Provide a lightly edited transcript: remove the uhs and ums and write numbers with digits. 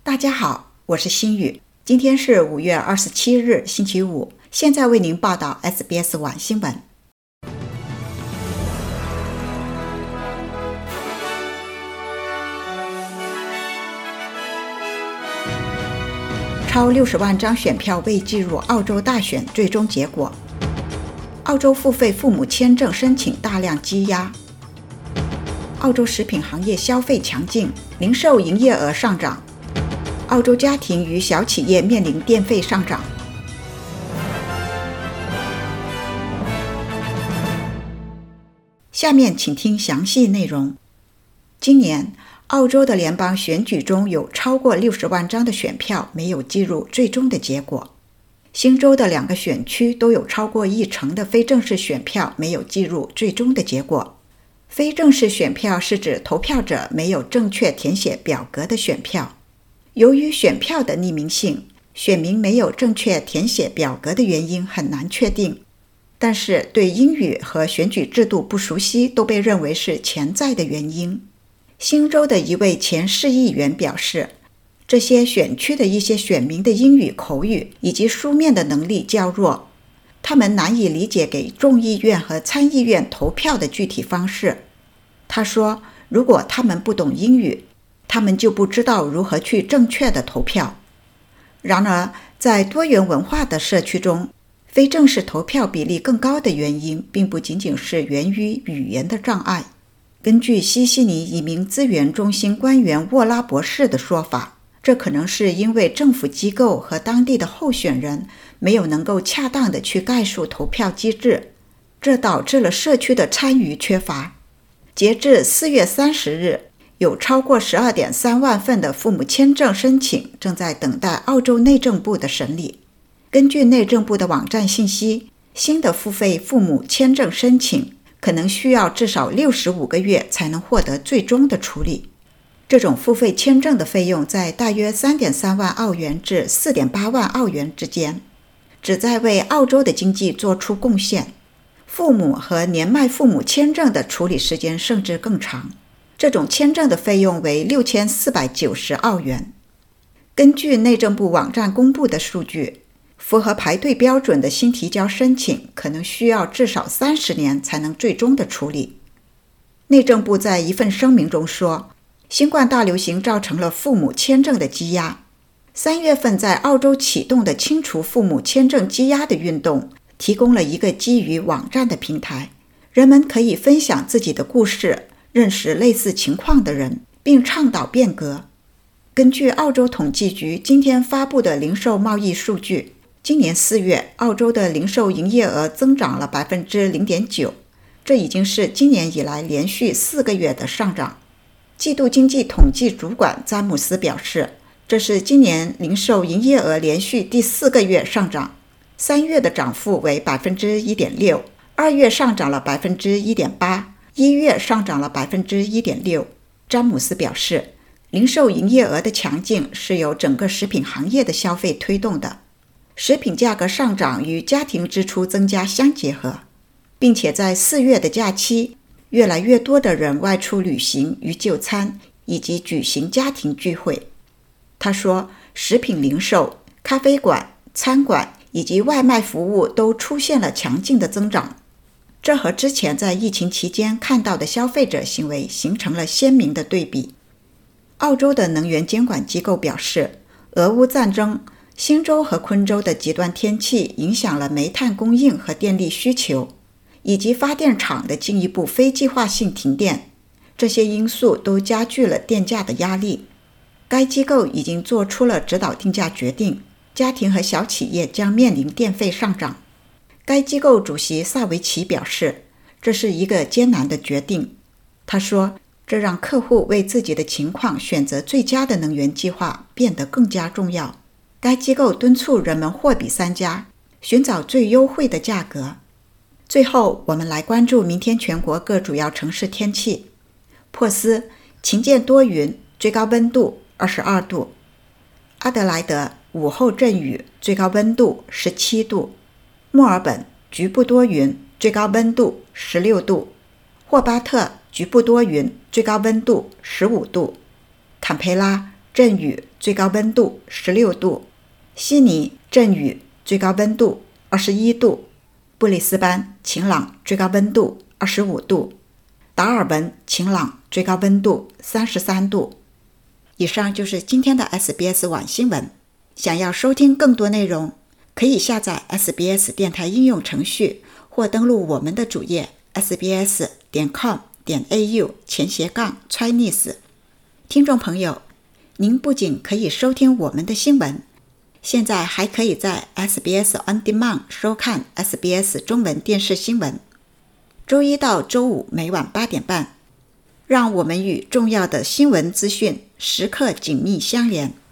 大家好，我是心雨。今天是5月27日，星期五。现在为您报道 SBS 晚新闻。超60万张选票未计入澳洲大选最终结果。澳洲付费父母签证申请大量积压。澳洲食品行业消费强劲，零售营业额上涨。澳洲家庭与小企业面临电费上涨。下面请听详细内容。今年，澳洲的联邦选举中有超过60万张的选票没有计入最终的结果。新州的2个选区都有超过1成的非正式选票没有计入最终的结果。非正式选票是指投票者没有正确填写表格的选票。由于选票的匿名性，选民没有正确填写表格的原因很难确定，但是对英语和选举制度不熟悉都被认为是潜在的原因。新州的一位前市议员表示，这些选区的一些选民的英语口语以及书面的能力较弱，他们难以理解给众议院和参议院投票的具体方式。他说，如果他们不懂英语，他们就不知道如何去正确的投票。然而，在多元文化的社区中，非正式投票比例更高的原因并不仅仅是源于语言的障碍。根据西悉尼移民资源中心官员沃拉博士的说法，这可能是因为政府机构和当地的候选人没有能够恰当地去概述投票机制，这导致了社区的参与缺乏。截至4月30日，有超过12.3万份的父母签证申请正在等待澳洲内政部的审理。根据内政部的网站信息，新的付费父母签证申请可能需要至少65个月才能获得最终的处理。这种付费签证的费用在大约 3.3 万澳元至 4.8 万澳元之间，旨在为澳洲的经济做出贡献。父母和年迈父母签证的处理时间甚至更长。这种签证的费用为6490澳元。根据内政部网站公布的数据，符合排队标准的新提交申请可能需要至少30年才能最终的处理。内政部在一份声明中说，新冠大流行造成了父母签证的积压。3月份在澳洲启动的清除父母签证积压的运动，提供了一个基于网站的平台，人们可以分享自己的故事，认识类似情况的人，并倡导变革。根据澳洲统计局今天发布的零售贸易数据，今年4月，澳洲的零售营业额增长了 0.9%， 这已经是今年以来连续4个月的上涨。季度经济统计主管詹姆斯表示，这是今年零售营业额连续第4个月上涨。3月的涨幅为 1.6%， 2月上涨了 1.8%， 1月上涨了 1.6%。 詹姆斯表示，零售营业额的强劲是由整个食品行业的消费推动的。食品价格上涨与家庭支出增加相结合，并且在4月的假期，越来越多的人外出旅行与就餐，以及举行家庭聚会。他说，食品零售、咖啡馆、餐馆以及外卖服务都出现了强劲的增长。这和之前在疫情期间看到的消费者行为形成了鲜明的对比。澳洲的能源监管机构表示，俄乌战争、新州和昆州的极端天气影响了煤炭供应和电力需求，以及发电厂的进一步非计划性停电，这些因素都加剧了电价的压力。该机构已经做出了指导定价决定，家庭和小企业将面临电费上涨。该机构主席萨维奇表示，这是一个艰难的决定。他说，这让客户为自己的情况选择最佳的能源计划变得更加重要。该机构敦促人们货比三家，寻找最优惠的价格。最后，我们来关注明天全国各主要城市天气。珀斯晴间多云，最高温度22度。阿德莱德午后阵雨，最高温度17度。墨尔本局部多云，最高温度16度。霍巴特局部多云，最高温度15度。坎培拉阵雨， 最高温度16度；悉尼阵雨，最高温度21度；布里斯班晴朗，最高温度25度；达尔文晴朗，最高温度33度。以上就是今天的 SBS 网新闻。想要收听更多内容，可以下载 SBS 电台应用程序，或登录我们的主页 sbs.com.au/Chinese。听众朋友，您不仅可以收听我们的新闻，现在还可以在 SBS On Demand 收看 SBS 中文电视新闻。周一到周五每晚8点半，让我们与重要的新闻资讯时刻紧密相连。